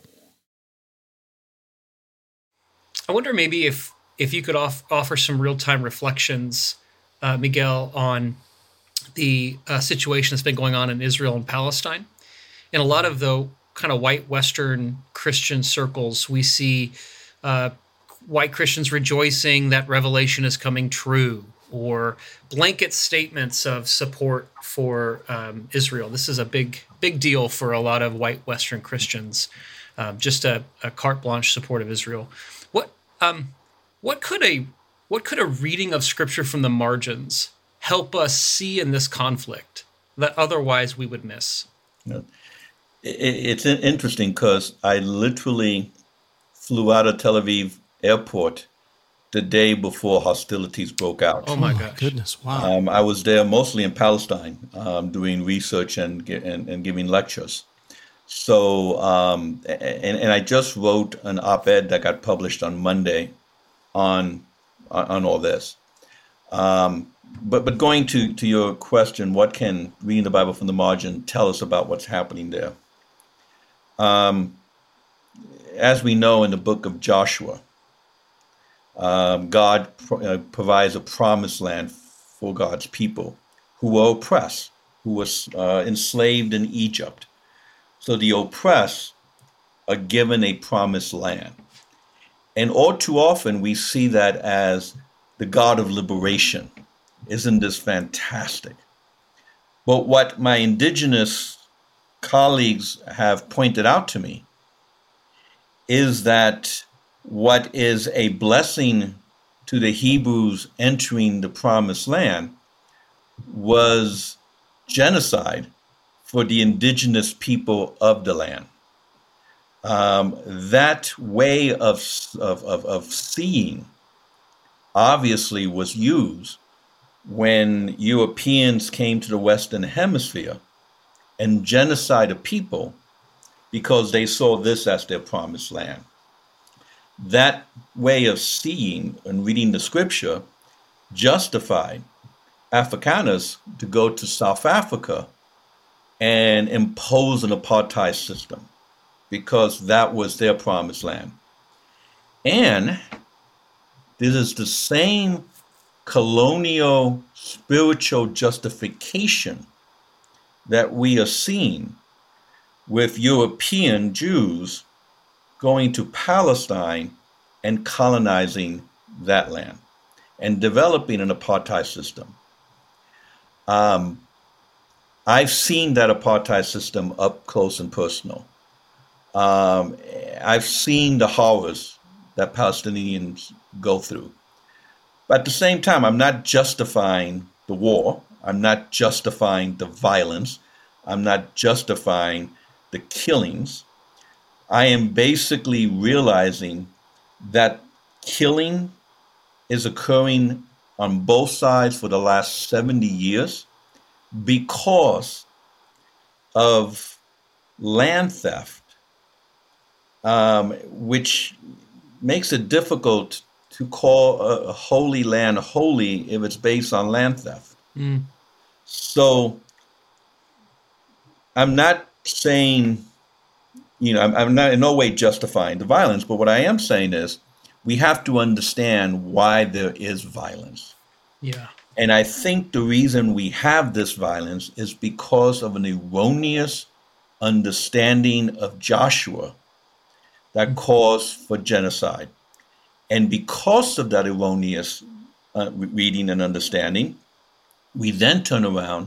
I wonder maybe if if you could off, offer some real-time reflections, uh, Miguel, on the uh, situation that's been going on in Israel and Palestine. In a lot of the kind of white Western Christian circles, we see uh, white Christians rejoicing that Revelation is coming true, or blanket statements of support for um, Israel. This is a big, big deal for a lot of white Western Christians, um, just a, a carte blanche support of Israel. What um, what could a what could a reading of Scripture from the margins help us see in this conflict that otherwise we would miss? Yeah. It's interesting because I literally flew out of Tel Aviv airport the day before hostilities broke out. Oh my, oh my gosh. goodness! Wow. Um, I was there mostly in Palestine, um, doing research and, and and giving lectures. So, um, and and I just wrote an op-ed that got published on Monday on on all this. Um, but but going to to your question, what can reading the Bible from the margin tell us about what's happening there? Um, as we know in the book of Joshua, um, God pro- uh, provides a promised land for God's people who were oppressed, who were uh, enslaved in Egypt. So the oppressed are given a promised land. And all too often we see that as the God of liberation. Isn't this fantastic? But what my indigenous colleagues have pointed out to me is that what is a blessing to the Hebrews entering the promised land was genocide for the indigenous people of the land. Um, that way of, of, of, of seeing obviously was used when Europeans came to the Western Hemisphere and genocide of people because they saw this as their promised land. That way of seeing and reading the scripture justified Afrikaners to go to South Africa and impose an apartheid system because that was their promised land. And this is the same colonial spiritual justification that we are seeing with European Jews going to Palestine and colonizing that land and developing an apartheid system. Um, I've seen that apartheid system up close and personal. Um, I've seen the horrors that Palestinians go through. But at the same time, I'm not justifying the war. I'm not justifying the violence. I'm not justifying the killings. I am basically realizing that killing is occurring on both sides for the last seventy years because of land theft, um, which makes it difficult to call a, a holy land holy if it's based on land theft. Mm. So I'm not saying, you know, I'm, I'm not in no way justifying the violence, but what I am saying is we have to understand why there is violence. Yeah. And I think the reason we have this violence is because of an erroneous understanding of Joshua that calls for genocide. And because of that erroneous uh, reading and understanding, we then turn around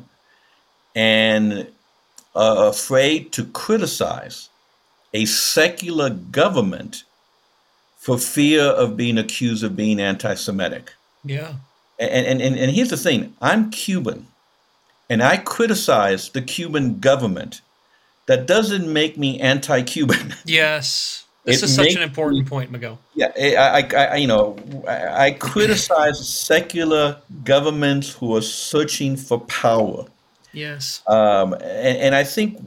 and are afraid to criticize a secular government for fear of being accused of being anti-Semitic. Yeah. And, and, and here's the thing, I'm Cuban, and I criticize the Cuban government. That doesn't make me anti-Cuban. Yes. This It is such makes an important me- point, Miguel. Yeah, I, I, I you know, I, I criticize secular governments who are searching for power. Yes. Um, and, and I think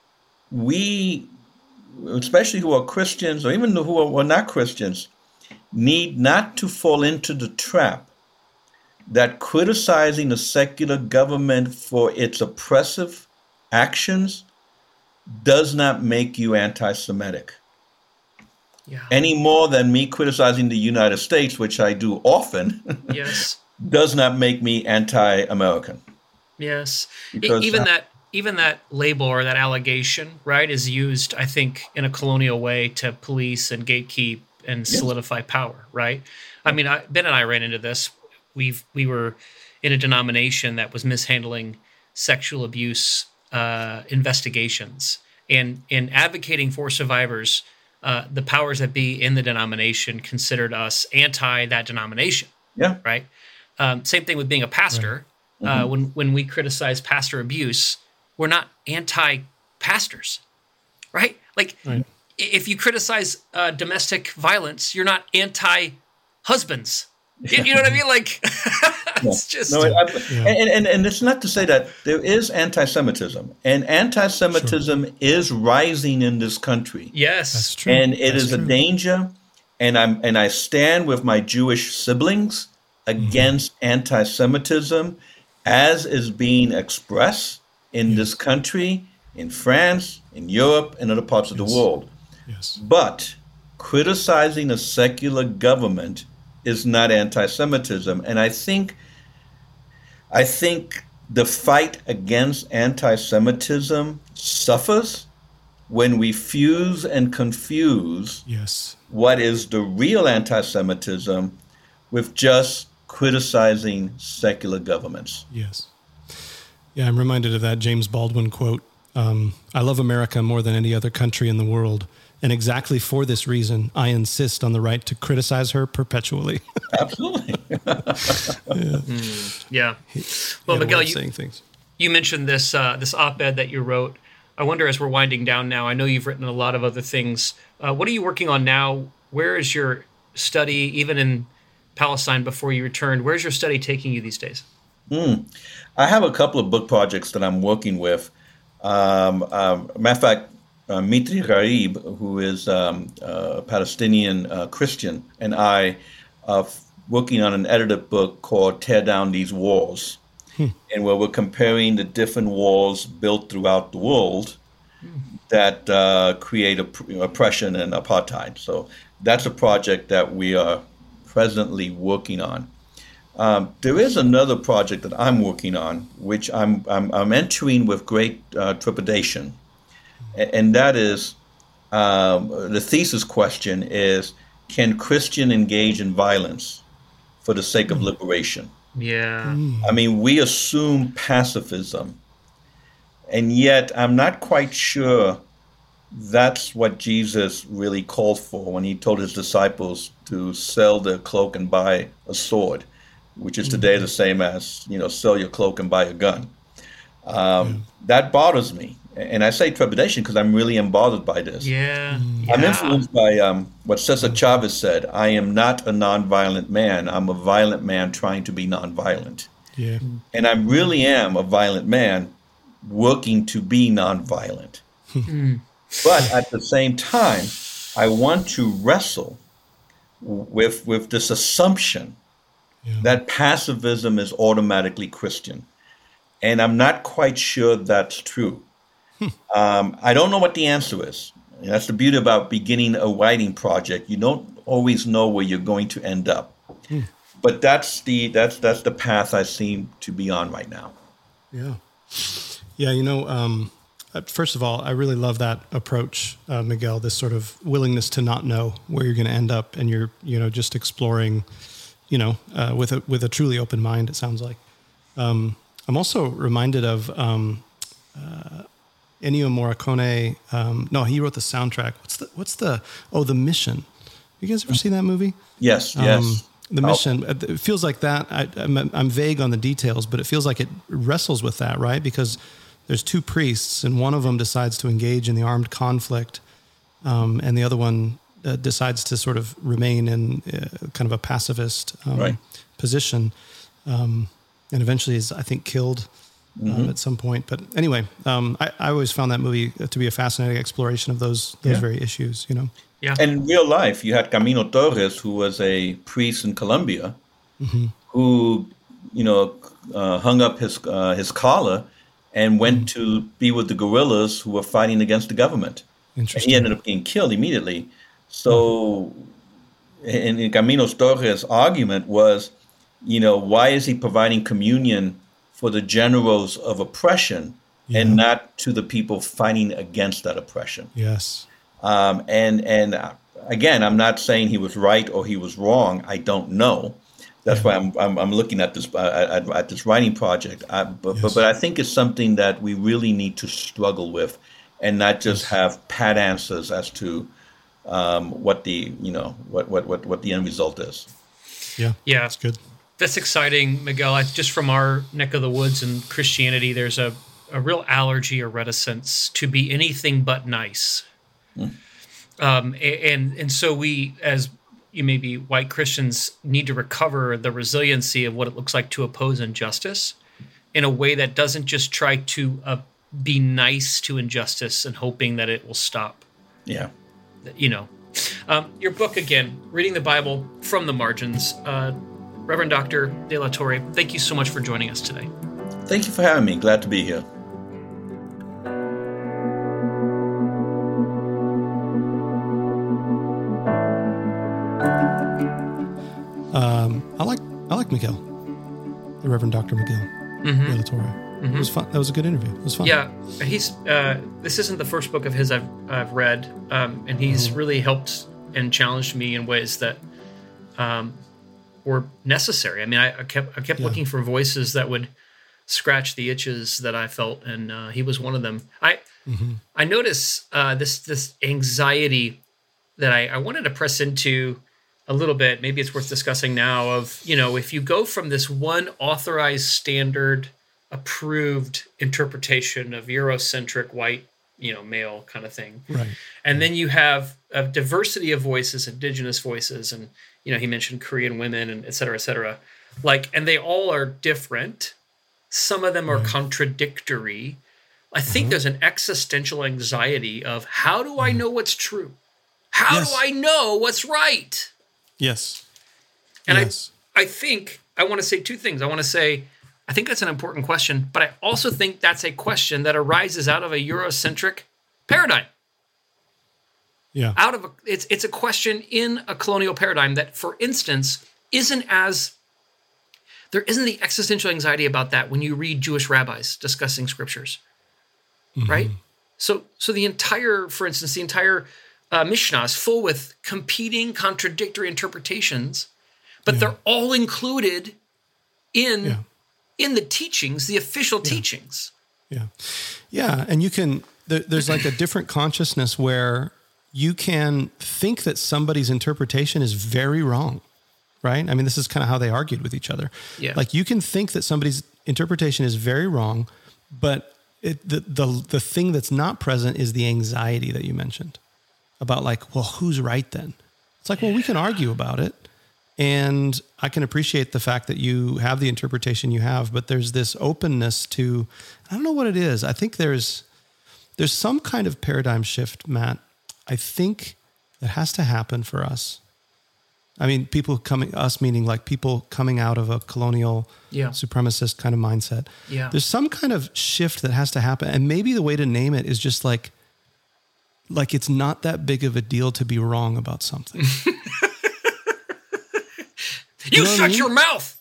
we, especially who are Christians or even who are, who are not Christians, need not to fall into the trap that criticizing a secular government for its oppressive actions does not make you anti-Semitic. Yeah. Any more than me criticizing the United States, which I do often, Yes. does not make me anti-American. Yes. E- Because, even uh, that even that label or that allegation, right, is used, I think, in a colonial way to police and gatekeep and solidify power, right? I mean, I, Ben and I ran into this. We've we were in a denomination that was mishandling sexual abuse uh, investigations and in advocating for survivors. Uh, the powers that be in the denomination considered us anti that denomination. Yeah. Right. Um, same thing with being a pastor. Right. Uh, when when we criticize pastor abuse, we're not anti pastors, right? Like Right. if you criticize uh, domestic violence, you're not anti husbands. You, you know what I mean? Like it's just No, I, I, and, and and it's not to say that there is anti-Semitism, and anti-Semitism sure. is rising in this country. Yes, that's true. And it that's is true. a danger. And I'm and I stand with my Jewish siblings against mm-hmm. anti-Semitism, as is being expressed in yes. this country, in France, in Europe, and other parts of yes. the world. Yes. But criticizing a secular government is not anti-Semitism. And I think I think the fight against anti-Semitism suffers when we fuse and confuse yes. what is the real anti-Semitism with just criticizing secular governments. Yes. Yeah, I'm reminded of that James Baldwin quote. Um, I love America more than any other country in the world. And exactly for this reason, I insist on the right to criticize her perpetually. Absolutely. yeah. Mm, yeah. Well, Yeah, Miguel, you, saying things. you mentioned this uh, this op-ed that you wrote. I wonder, as we're winding down now, I know you've written a lot of other things. Uh, what are you working on now? Where is your study, even in Palestine before you returned. Where's your study taking you these days? Mm. I have a couple of book projects that I'm working with. Um, um, matter of fact, uh, Mitri Gharib, who is um, a Palestinian uh, Christian, and I are working on an edited book called Tear Down These Walls, hmm. and where we're comparing the different walls built throughout the world hmm. that uh, create opp- oppression and apartheid. So that's a project that we are presently working on. Um, there is another project that I'm working on, which I'm I'm, I'm entering with great uh, trepidation, and, and that is um, the thesis question is: can Christian engage in violence for the sake of liberation? Yeah. I mean, we assume pacifism, and yet I'm not quite sure that's what Jesus really called for when he told his disciples to sell their cloak and buy a sword, which is today the same as, you know, sell your cloak and buy a gun. Um, yeah. That bothers me. And I say trepidation because I'm really bothered by this. Yeah. I'm yeah. influenced by um, what Cesar Chavez said: I am not a nonviolent man. I'm a violent man trying to be nonviolent. Yeah. And I really am a violent man working to be nonviolent. But at the same time, I want to wrestle with, with this assumption yeah. that pacifism is automatically Christian. And I'm not quite sure that's true. um, I don't know what the answer is. And that's the beauty about beginning a writing project. You don't always know where you're going to end up. Hmm. But that's the that's that's the path I seem to be on right now. Yeah. Yeah, you know, um, first of all, I really love that approach, uh, Miguel, this sort of willingness to not know where you're going to end up, and you're, you know, just exploring, you know, uh, with a with a truly open mind, it sounds like. Um, I'm also reminded of um, uh, Ennio Morricone. Um, no, he wrote the soundtrack. What's the, what's the, oh, The Mission. You guys ever seen that movie? Yes, yes. Um, The Mission. It feels like that. I, I'm, I'm vague on the details, but it feels like it wrestles with that, right? Because there's two priests, and one of them decides to engage in the armed conflict, um, and the other one uh, decides to sort of remain in uh, kind of a pacifist um, right. position, um, and eventually is, I think, killed uh, mm-hmm. at some point. But anyway, um, I, I always found that movie to be a fascinating exploration of those those yeah. very issues, you know? Yeah. And in real life, you had Camino Torres, who was a priest in Colombia, mm-hmm. who, you know, uh, hung up his uh, his collar and went mm-hmm. to be with the guerrillas who were fighting against the government. Interesting. And he ended up getting killed immediately. So, mm-hmm. in, in Camino Torres' argument was, you know, why is he providing communion for the generals of oppression yeah. and not to the people fighting against that oppression? Yes. Um, and and uh, again, I'm not saying he was right or he was wrong. I don't know. That's yeah. why I'm, I'm I'm looking at this uh, at, at this writing project. I, but, yes. but but I think it's something that we really need to struggle with, and not just have pat answers as to um, what the you know what, what what what the end result is. Yeah, yeah, that's good. That's exciting, Miguel. I, just from our neck of the woods in Christianity, there's a a real allergy or reticence to be anything but nice. Mm. Um, and and so we, as you may be white Christians, need to recover the resiliency of what it looks like to oppose injustice in a way that doesn't just try to uh, be nice to injustice and hoping that it will stop. Yeah. You know, um, your book, again, Reading the Bible from the Margins. Uh, Reverend Doctor De La Torre, thank you so much for joining us today. Thank you for having me. Glad to be here. Um, I like I like Miguel, the Reverend Doctor Miguel mm-hmm. De La Torre. Mm-hmm. It was fun. That was a good interview. It was fun. Yeah, he's. Uh, this isn't the first book of his I've I've read, um, and he's mm-hmm. really helped and challenged me in ways that um, were necessary. I mean, I, I kept I kept yeah. looking for voices that would scratch the itches that I felt, and uh, he was one of them. I mm-hmm. I notice uh, this this anxiety that I, I wanted to press into a little bit. Maybe it's worth discussing now. Of, you know, if you go from this one authorized, standard, approved interpretation of Eurocentric white you know, male kind of thing. Right. And then you have a diversity of voices, indigenous voices, and, you know, he mentioned Korean women and et cetera, et cetera. Like, and they all are different. Some of them are right. contradictory. I think uh-huh. there's an existential anxiety of, how do I know what's true? How yes. do I know what's right? Yes. And yes. I, I think I want to say two things. I want to say, I think that's an important question, but I also think that's a question that arises out of a Eurocentric paradigm. Yeah. Out of a, it's it's a question in a colonial paradigm that, for instance, isn't as there isn't the existential anxiety about that when you read Jewish rabbis discussing scriptures, mm-hmm. right? So so the entire, for instance, the entire uh, Mishnah is full with competing, contradictory interpretations, but yeah. they're all included in. Yeah. in the teachings, the official yeah. teachings. Yeah. Yeah. And you can, there, there's like a different consciousness where you can think that somebody's interpretation is very wrong, right? I mean, this is kind of how they argued with each other. Yeah. Like you can think that somebody's interpretation is very wrong, but it, the, the, the thing that's not present is the anxiety that you mentioned about like, well, who's right then? It's like, well, we can argue about it. And I can appreciate the fact that you have the interpretation you have, but there's this openness to, I don't know what it is. I think there's there's some kind of paradigm shift, Matt, I think that has to happen for us. I mean, people coming, us meaning like people coming out of a colonial yeah. supremacist kind of mindset. Yeah. There's some kind of shift that has to happen. And maybe the way to name it is just like, like it's not that big of a deal to be wrong about something. You, you know shut I mean? Your mouth.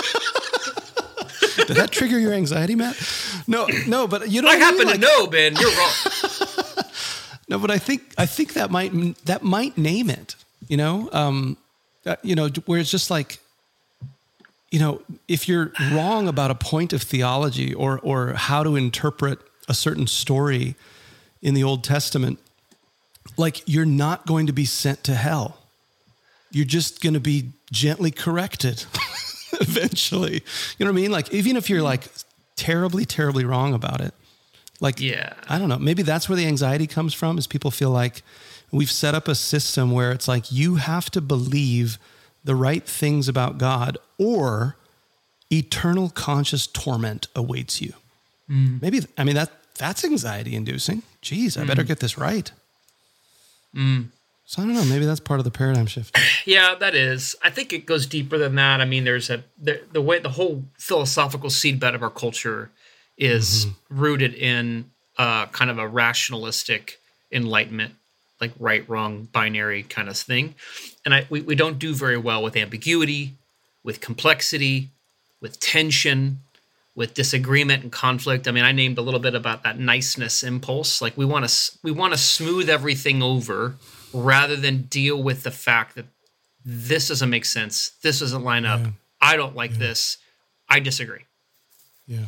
Did that trigger your anxiety, Matt? No, no, but you know. I what happen I mean? to like, know, Ben. You're wrong. No, but I think I think that might that might name it. You know, um, uh, you know, where it's just like, you know, if you're wrong about a point of theology or or how to interpret a certain story in the Old Testament, like you're not going to be sent to hell. You're just going to be gently corrected eventually. You know what I mean? Like, even if you're like terribly, terribly wrong about it, like, yeah. I don't know, maybe that's where the anxiety comes from, is people feel like we've set up a system where it's like, you have to believe the right things about God or eternal conscious torment awaits you. Mm. Maybe, I mean, that that's anxiety inducing. Jeez, I mm. better get this right. Mm. So I don't know, maybe that's part of the paradigm shift. Yeah, that is. I think it goes deeper than that. I mean, there's a, the, the way, the whole philosophical seedbed of our culture is mm-hmm. rooted in uh, kind of a rationalistic enlightenment, like right, wrong, binary kind of thing. And I, we, we don't do very well with ambiguity, with complexity, with tension, with disagreement and conflict. I mean, I named a little bit about that niceness impulse. Like we want to, we want to smooth everything over rather than deal with the fact that this doesn't make sense. This doesn't line up. Yeah. I don't like yeah. this. I disagree. Yeah.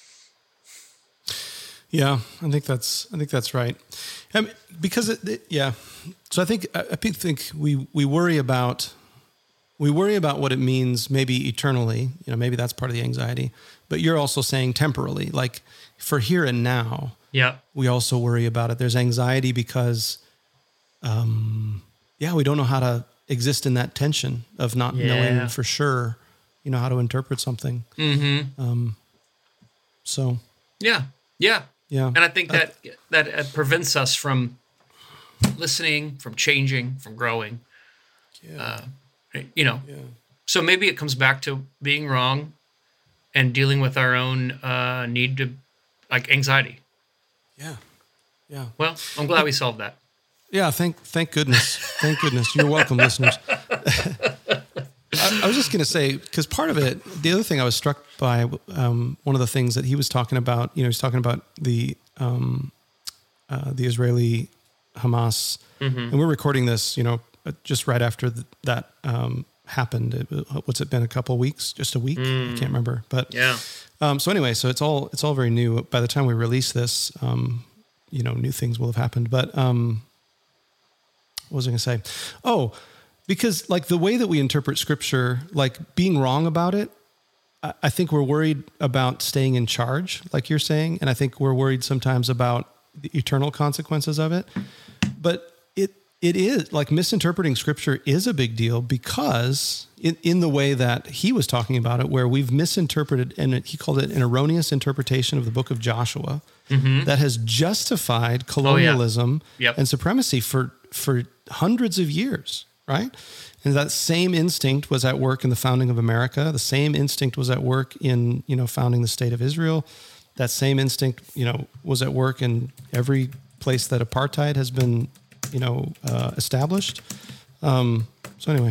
Yeah, I think that's I think that's right. I mean, because it, it, yeah, so I think I, I think we we worry about we worry about what it means maybe eternally. You know, maybe that's part of the anxiety. But you're also saying temporally, like for here and now. Yeah. We also worry about it. There's anxiety because, um, yeah, we don't know how to exist in that tension of not yeah. knowing for sure, you know, how to interpret something. Mm-hmm. Um. So. Yeah. Yeah. Yeah. And I think that uh, that uh, prevents us from listening, from changing, from growing. Yeah. Uh, you know. Yeah. So maybe it comes back to being wrong and dealing with our own uh, need to, like, anxiety. Yeah. Yeah. Well, I'm glad we solved that. Yeah. Thank thank goodness. Thank goodness. You're welcome, listeners. I, I was just going to say, because part of it, the other thing I was struck by, um, one of the things that he was talking about, you know, he's talking about the um, uh, the Israeli Hamas, mm-hmm. and we're recording this, you know, just right after th- that um, happened. It, what's it been? A couple of weeks? Just a week? Mm. I can't remember. But yeah. Um, so anyway, so it's all it's all very new. By the time we release this, um, you know, new things will have happened. But um, what was I going to say? Oh. Because like the way that we interpret scripture, like being wrong about it, I think we're worried about staying in charge, like you're saying. And I think we're worried sometimes about the eternal consequences of it. But it it is like misinterpreting scripture is a big deal because in, in the way that he was talking about it, where we've misinterpreted, and he called it an erroneous interpretation of the book of Joshua mm-hmm. that has justified colonialism oh, yeah. yep. and supremacy for, for hundreds of years, right? And that same instinct was at work in the founding of America. The same instinct was at work in, you know, founding the state of Israel. That same instinct, you know, was at work in every place that apartheid has been, you know, uh, established. Um, so anyway,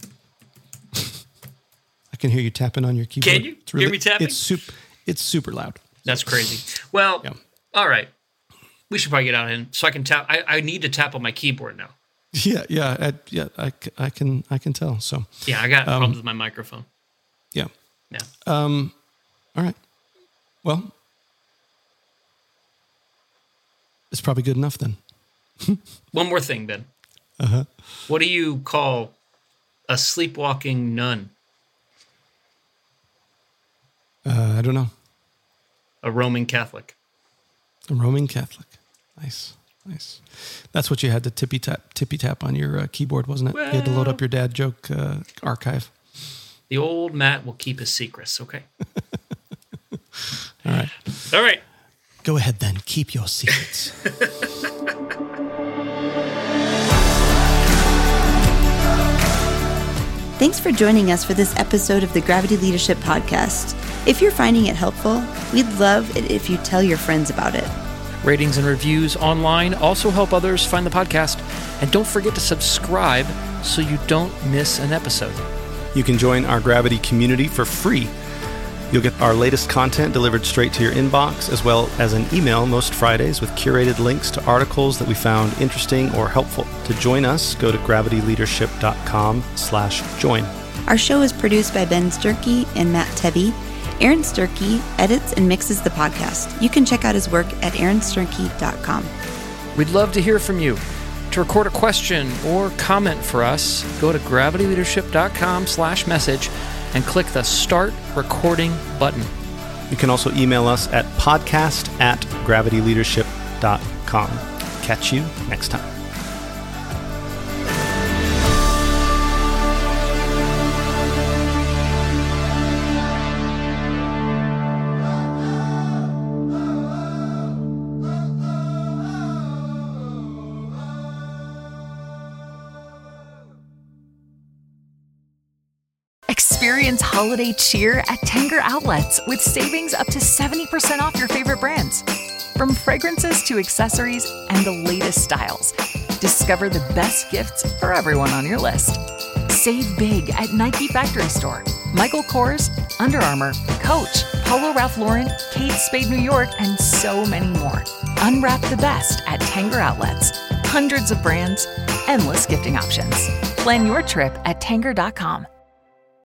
I can hear you tapping on your keyboard. Can you it's really, hear me tapping? It's super, it's super loud. That's crazy. Well, yeah. all right. We should probably get out in so I can tap. I, I need to tap on my keyboard now. Yeah, yeah, I, yeah. I, I can, I can tell. So yeah, I got um, problems with my microphone. Yeah, yeah. Um, all right. Well, it's probably good enough then. One more thing, Ben. Uh-huh. What do you call a sleepwalking nun? Uh, I don't know. A Roman Catholic. A Roman Catholic. Nice, nice. That's what you had to tippy tap, tippy tap on your uh, keyboard, wasn't it? Well, you had to load up your dad joke uh, archive. The old Matt will keep his secrets. Okay. All right. All right. Go ahead then. Keep your secrets. Thanks for joining us for this episode of the Gravity Leadership Podcast. If you're finding it helpful, we'd love it if you tell your friends about it. Ratings and reviews online also help others find the podcast. And don't forget to subscribe so you don't miss an episode. You can join our Gravity community for free. You'll get our latest content delivered straight to your inbox, as well as an email most Fridays with curated links to articles that we found interesting or helpful. To join us, go to gravityleadership.com slash join. Our show is produced by Ben Sturkey and Matt Tebby. Aaron Sturkey edits and mixes the podcast. You can check out his work at aaron sturkey dot com. We'd love to hear from you. To record a question or comment for us, go to gravityleadership.com slash message and click the Start Recording button. You can also email us at podcast at gravityleadership dot com. Catch you next time. Experience holiday cheer at Tanger Outlets with savings up to seventy percent off your favorite brands. From fragrances to accessories and the latest styles, discover the best gifts for everyone on your list. Save big at Nike Factory Store, Michael Kors, Under Armour, Coach, Polo Ralph Lauren, Kate Spade New York, and so many more. Unwrap the best at Tanger Outlets. Hundreds of brands, endless gifting options. Plan your trip at tanger dot com.